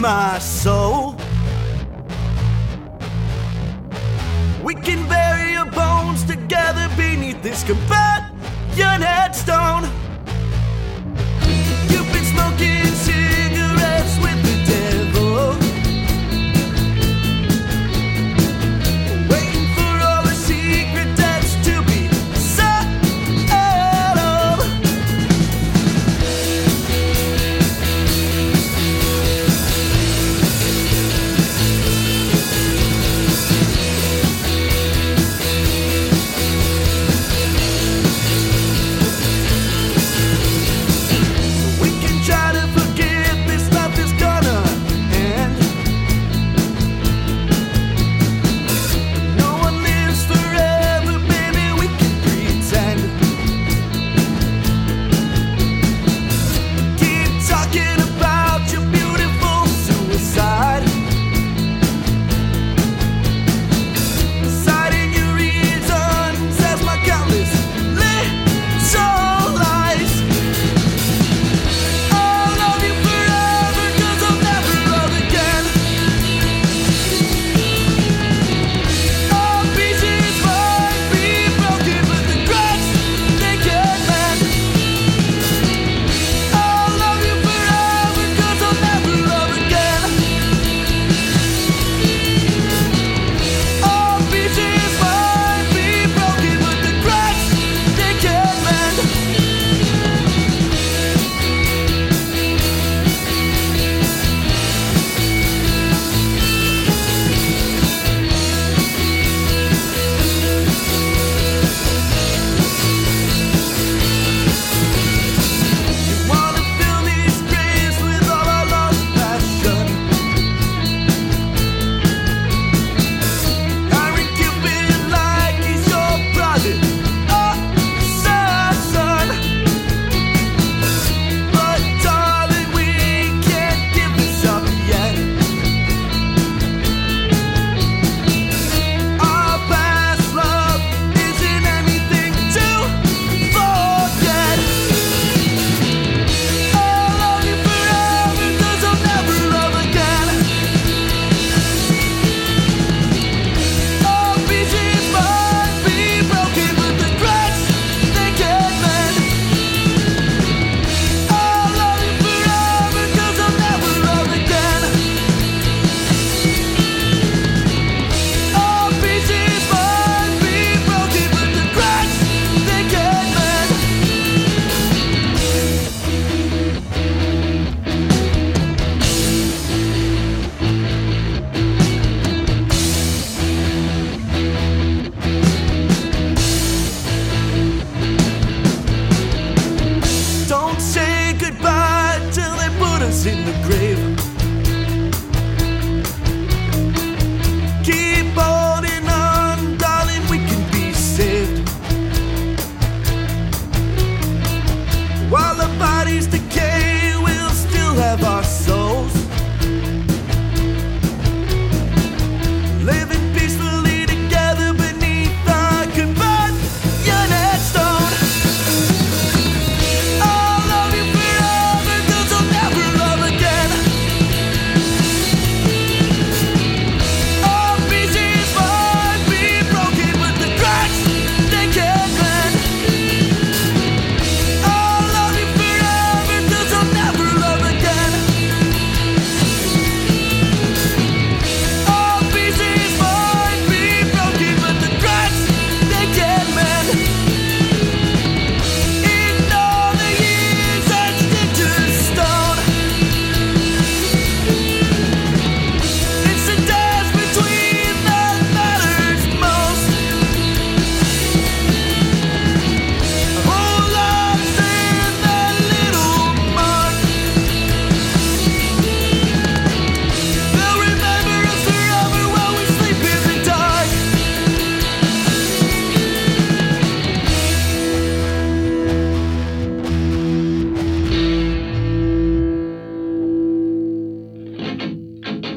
my soul. We can bury our bones together beneath this companionate stone. You've been smoking cigarettes with the devil, waiting for all the secret debts to be settled. We can try to forget this life is gonna end. No one lives forever, baby, we can pretend. Keep talking about your beautiful suicide, citing your reasons as my countless little lies. I'll love you forever, 'cause I'll never love again. All pieces might be broken, but the cracks, they can't mend. I'll love you forever, 'cause I'll never love again. All pieces might be broken, but the cracks, they can't mend. You wanna fill these graves with all our lost passion. Hiring Cupid like he's your private assassin. But darling, we can't give this up yet. Our past love isn't anything to forget. I'll love you forever, 'cause I'll never love again. All pieces might be broken, but the cracks, they can't mend. I'll love you forever, 'cause I'll never love again. All pieces might be broken, but the cracks, they can't mend. Don't say goodbye till they put us in the grave.